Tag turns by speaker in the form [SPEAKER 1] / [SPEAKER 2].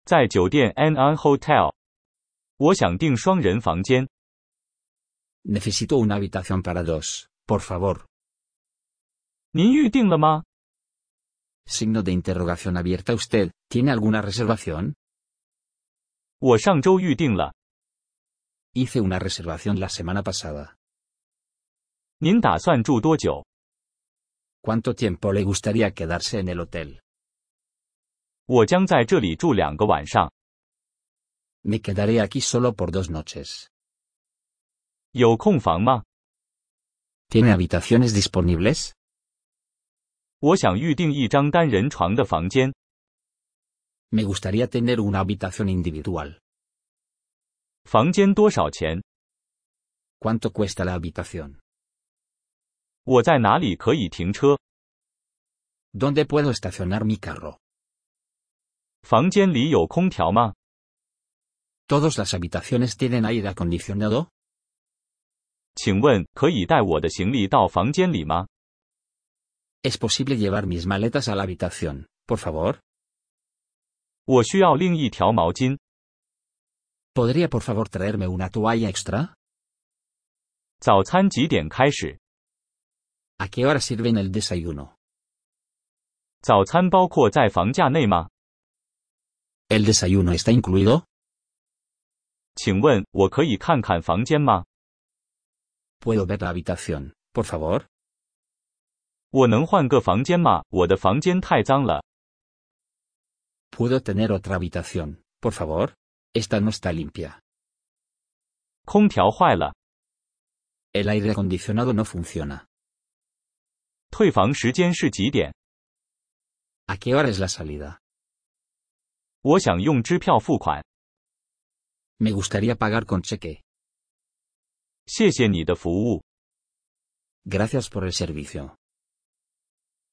[SPEAKER 1] 在酒店 An Hotel。我想订双人房间。
[SPEAKER 2] Necesito una habitación para dos, por favor.
[SPEAKER 1] 您预定了吗？
[SPEAKER 2] Signo de interrogación abierta. ¿Usted tiene alguna reservación?
[SPEAKER 1] 我上周预定了。
[SPEAKER 2] Hice una reservación la semana pasada.
[SPEAKER 1] 您打算住多久？
[SPEAKER 2] ¿Cuánto tiempo le gustaría quedarse en el hotel?
[SPEAKER 1] 我将在这里住2个晚上。
[SPEAKER 2] Me quedaré aquí solo por 2 noches.
[SPEAKER 1] 有空房吗？
[SPEAKER 2] ¿Tiene habitaciones disponibles?
[SPEAKER 1] 我想预定一张单人床的房间。
[SPEAKER 2] Me gustaría tener una habitación individual.
[SPEAKER 1] 房间多少钱？
[SPEAKER 2] ¿Cuánto cuesta la habitación?
[SPEAKER 1] 我在哪里可以停车？
[SPEAKER 2] ¿Dónde puedo estacionar mi carro?
[SPEAKER 1] 房间里有空调吗？
[SPEAKER 2] ¿Todas las habitaciones tienen aire acondicionado?
[SPEAKER 1] 请问可以带我的行李到房间里吗？
[SPEAKER 2] ¿Es posible llevar mis maletas a la habitación, por favor?
[SPEAKER 1] 我需要另一条毛巾。
[SPEAKER 2] ¿Podría por favor traerme una toalla extra?
[SPEAKER 1] 早餐几点开始？
[SPEAKER 2] ¿A qué hora sirven el desayuno?
[SPEAKER 1] 早餐包括在房价内吗？
[SPEAKER 2] ¿El desayuno está incluido?
[SPEAKER 1] 请问我可以看看房间吗？
[SPEAKER 2] ¿Puedo ver la habitación, por favor?
[SPEAKER 1] 我能换个房间吗？我的房间太脏了。
[SPEAKER 2] ¿Puedo tener otra habitación, por favor? Esta no está limpia.
[SPEAKER 1] 空调坏了。
[SPEAKER 2] El aire acondicionado no funciona.
[SPEAKER 1] 退房时间是几点？
[SPEAKER 2] ¿A qué hora es la salida?
[SPEAKER 1] 我想用支票付款。
[SPEAKER 2] Me gustaría pagar con cheque.
[SPEAKER 1] 谢谢你的服务。
[SPEAKER 2] Gracias por el servicio.